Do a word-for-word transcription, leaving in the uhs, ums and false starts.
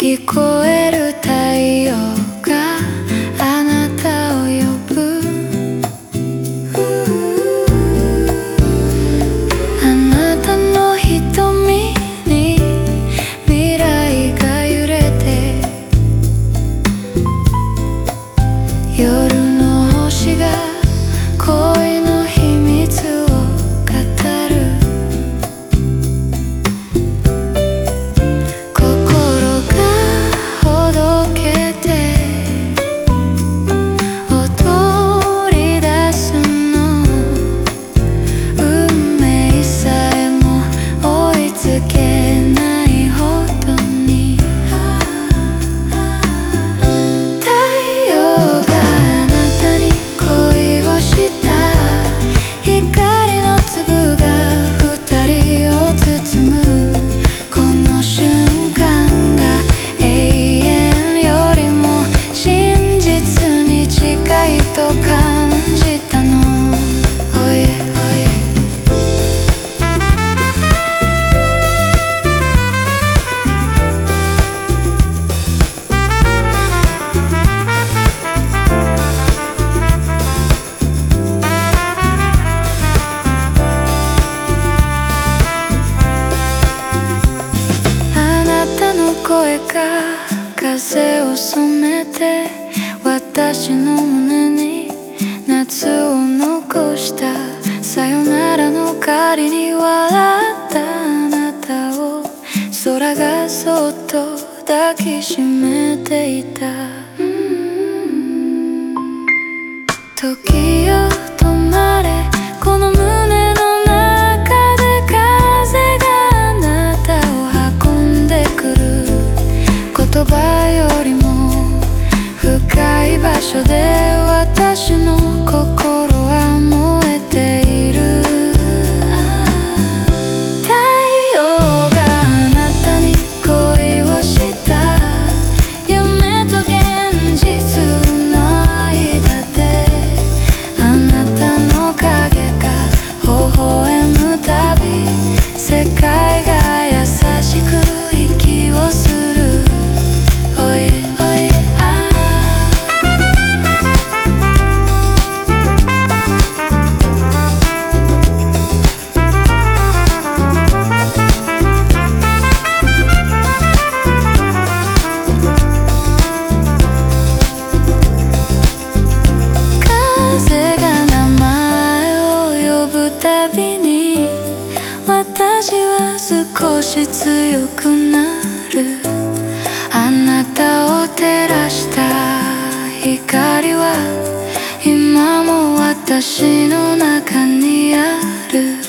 聞こえる太陽があなたを呼ぶ。あなたの瞳に未来が揺れて、夜の星が恋の秘密を語る。心がほどけて踊り出すの。運命さえも追いつけないほどに。太陽があなたに恋をした。光の粒が二人を包む。この瞬間が永遠よりも真実に近いと感じたの。Oh yeah, oh yeah. あなたの声が風を染めて、私の胸に夏を残した。さよならの代わりに笑ったあなたを空がそっと抱きしめていた。時よ止まれ、この胸の中で風があなたを運んでくる。言葉よりも深い場所で私の心は燃えている。太陽があなたに恋をした。夢と現実の間であなたの影が微笑むたび、世界が優しく息をする。おいおいあ風が名前を呼ぶたびに、私は少し強くなる。あなたを照らした光は今も私の中にある。